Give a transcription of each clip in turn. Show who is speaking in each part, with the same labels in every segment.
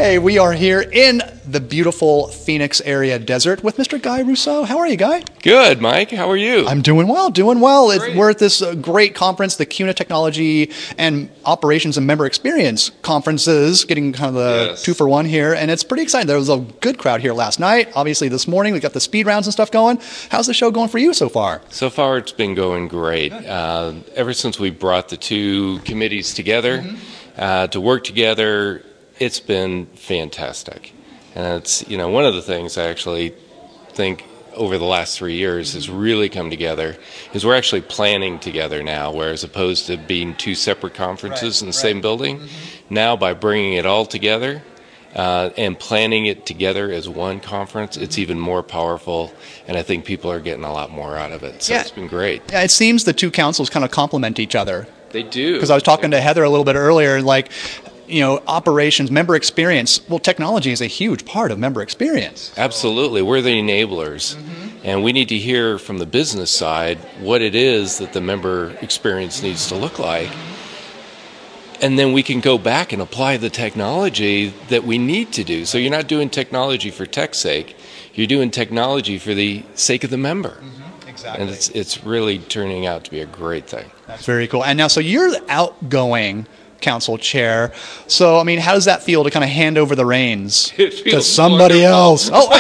Speaker 1: Hey, we are here in the beautiful Phoenix area desert with Mr. Guy Rousseau. How are you, Guy?
Speaker 2: Good, Mike. How are you?
Speaker 1: I'm doing well, doing well.
Speaker 2: Great.
Speaker 1: We're at this great conference, the CUNA Technology and Operations and Member Experience conferences, getting kind of the 2-for-1 here, and it's pretty exciting. There was a good crowd here last night. Obviously, this morning we got the speed rounds and stuff going. How's the show going for you so far?
Speaker 2: So far, it's been going great. Ever since we brought the two committees together to work together, it's been fantastic. And it's, one of the things I actually think over the last 3 years has really come together is we're actually planning together now, whereas opposed to being two separate conferences in the same building. Now, by bringing it all together and planning it together as one conference, it's even more powerful, and I think people are getting a lot more out of it. So it's been great.
Speaker 1: Yeah, it seems the two councils kind of complement each other.
Speaker 2: They do.
Speaker 1: Because I was talking to Heather a little bit earlier, and operations, member experience. Well, technology is a huge part of member experience.
Speaker 2: Absolutely. We're the enablers. And we need to hear from the business side what it is that the member experience needs to look like. And then we can go back and apply the technology that we need to do. So you're not doing technology for tech's sake. You're doing technology for the sake of the member. Exactly. And it's really turning out to be a great thing.
Speaker 1: That's very cool. And now, so you're the outgoing council chair. So, I mean, how does that feel to kind of hand over the reins to somebody else? Oh,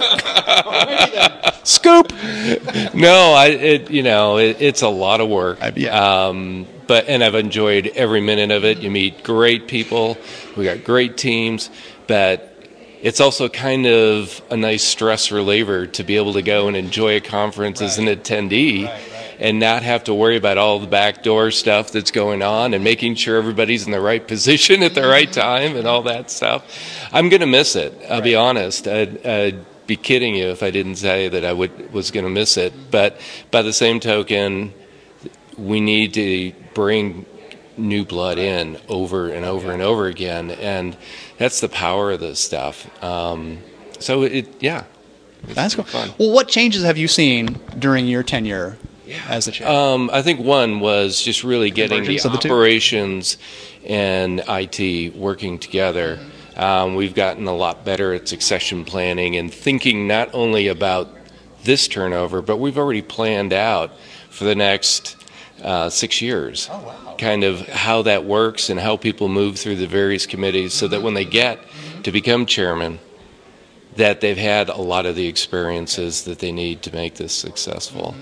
Speaker 1: scoop.
Speaker 2: No, it's a lot of work. And I've enjoyed every minute of it. You meet great people. We got great teams, but it's also kind of a nice stress reliever to be able to go and enjoy a conference as an attendee. And not have to worry about all the backdoor stuff that's going on and making sure everybody's in the right position at the right time and all that stuff. I'm going to miss it. I'll be honest. I'd be kidding you if I didn't say that I was going to miss it. But by the same token, we need to bring new blood in over and over and over again. And that's the power of this stuff. That's
Speaker 1: cool. Fun. Well, what changes have you seen during your tenure as the chair?
Speaker 2: I think one was just really getting the operations and IT working together. We've gotten a lot better at succession planning and thinking not only about this turnover, but we've already planned out for the next 6 years. Kind of how that works and how people move through the various committees so that when they get to become chairman, that they've had a lot of the experiences that they need to make this successful.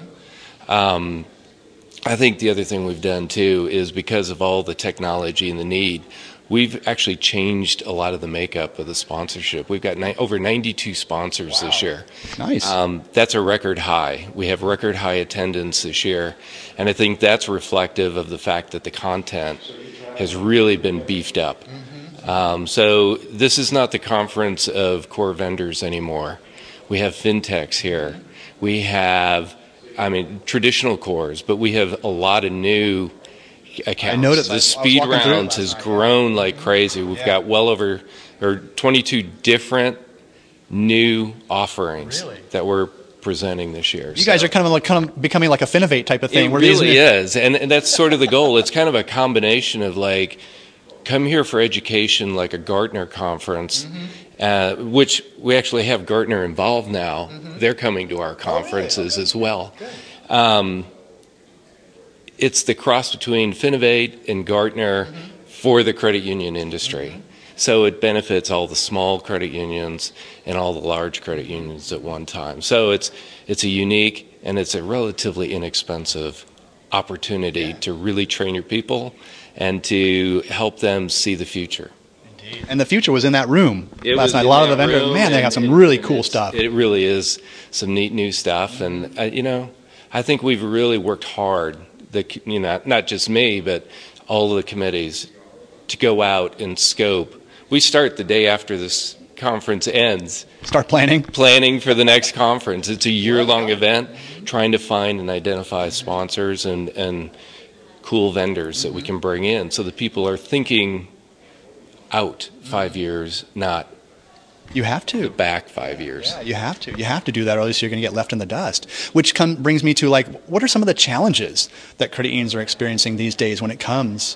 Speaker 2: I think the other thing we've done too is because of all the technology and the need, we've actually changed a lot of the makeup of the sponsorship. We've got over 92 sponsors this year.
Speaker 1: Nice.
Speaker 2: That's a record high. We have record high attendance this year, and I think that's reflective of the fact that the content has really been beefed up. So this is not the conference of core vendors anymore. We have fintechs here. We have traditional cores, but we have a lot of new accounts.
Speaker 1: I noticed
Speaker 2: the speed rounds has grown like crazy. We've got well over 22 different new offerings that we're presenting this year.
Speaker 1: You guys are kind of becoming like a Finovate type of thing.
Speaker 2: It really is, and that's sort of the goal. It's kind of a combination of come here for education, like a Gartner conference, which we actually have Gartner involved now. They're coming to our conferences as well. It's the cross between Finovate and Gartner for the credit union industry. So it benefits all the small credit unions and all the large credit unions at one time. So it's a unique and it's a relatively inexpensive opportunity to really train your people and to help them see the future.
Speaker 1: Indeed. And the future was in that room last night. A lot of the vendors, they got some really cool stuff.
Speaker 2: It really is some neat new stuff. And, I think we've really worked hard, not just me, but all of the committees, to go out and scope. We start the day after this conference ends.
Speaker 1: Start planning?
Speaker 2: Planning for the next conference. It's a year-long event, trying to find and identify sponsors and cool vendors that we can bring in so that people are thinking out 5 years, not
Speaker 1: You have to.
Speaker 2: Back 5 years.
Speaker 1: Yeah, you have to. You have to do that, or else you're going to get left in the dust. Which brings me to, what are some of the challenges that credit unions are experiencing these days when it comes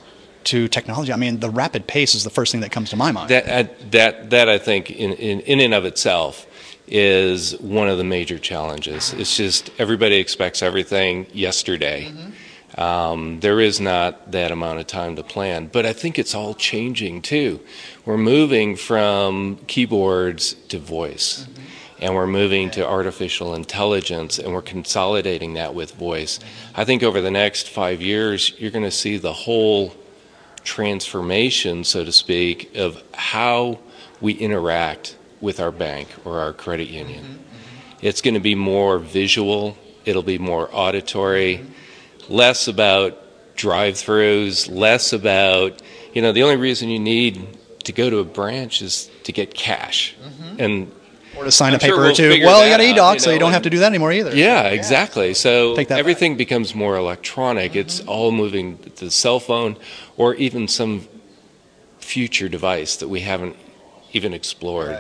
Speaker 1: to technology, I mean, the rapid pace is the first thing that comes to my mind.
Speaker 2: That I think in and of itself is one of the major challenges. It's just everybody expects everything yesterday. There is not that amount of time to plan, but I think it's all changing too. We're moving from keyboards to voice, and we're moving to artificial intelligence, and we're consolidating that with voice. I think over the next 5 years, you're going to see the whole transformation, so to speak, of how we interact with our bank or our credit union. It's going to be more visual, it'll be more auditory, less about drive-throughs, less about, the only reason you need to go to a branch is to get cash. And
Speaker 1: or to sign a paper or two. Well, you got eDoc, so you don't have to do that anymore either.
Speaker 2: Yeah, exactly. So everything becomes more electronic. It's all moving to the cell phone or even some future device that we haven't even explored.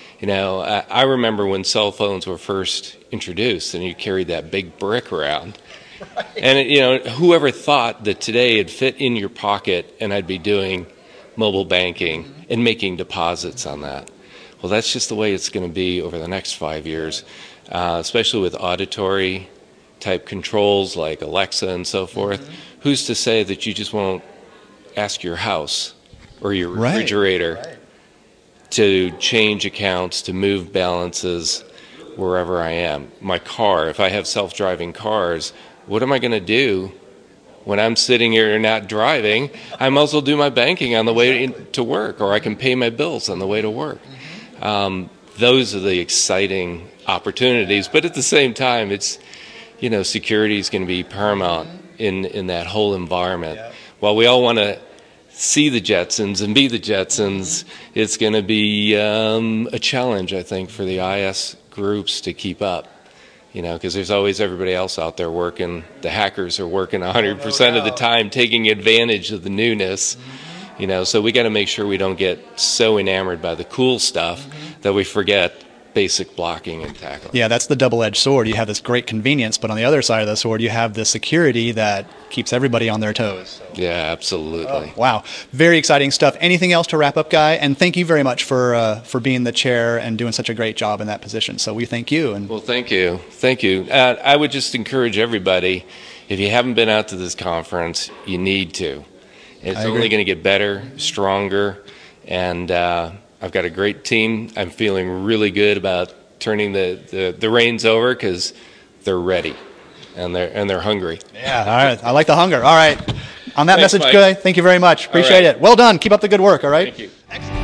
Speaker 2: I remember when cell phones were first introduced and you carried that big brick around. And, whoever thought that today it'd fit in your pocket and I'd be doing mobile banking and making deposits on that. Well, that's just the way it's going to be over the next 5 years, especially with auditory type controls like Alexa and so forth. Who's to say that you just won't ask your house or your refrigerator to change accounts, to move balances wherever I am? My car, if I have self-driving cars, what am I going to do when I'm sitting here not driving? I might as well do my banking on the way to work, or I can pay my bills on the way to work. Those are the exciting opportunities, but at the same time, it's, security is going to be paramount in that whole environment. While we all want to see the Jetsons and be the Jetsons, it's going to be a challenge, I think, for the IS groups to keep up. Because there's always everybody else out there working. The hackers are working 100% of the time, taking advantage of the newness. So we got to make sure we don't get so enamored by the cool stuff that we forget basic blocking and tackling.
Speaker 1: Yeah, that's the double-edged sword. You have this great convenience, but on the other side of the sword, you have the security that keeps everybody on their toes. So.
Speaker 2: Yeah, absolutely.
Speaker 1: Wow, very exciting stuff. Anything else to wrap up, Guy? And thank you very much for being the chair and doing such a great job in that position. So we thank you.
Speaker 2: Well, thank you. Thank you. I would just encourage everybody, if you haven't been out to this conference, you need to. It's only going to get better, stronger, and I've got a great team. I'm feeling really good about turning the reins over because they're ready and they're hungry.
Speaker 1: Yeah, all right. I like the hunger. All right. On that
Speaker 2: Thanks,
Speaker 1: message,
Speaker 2: Mike.
Speaker 1: Guy, thank you very much. Appreciate it. Well done. Keep up the good work. All right.
Speaker 2: Thank you.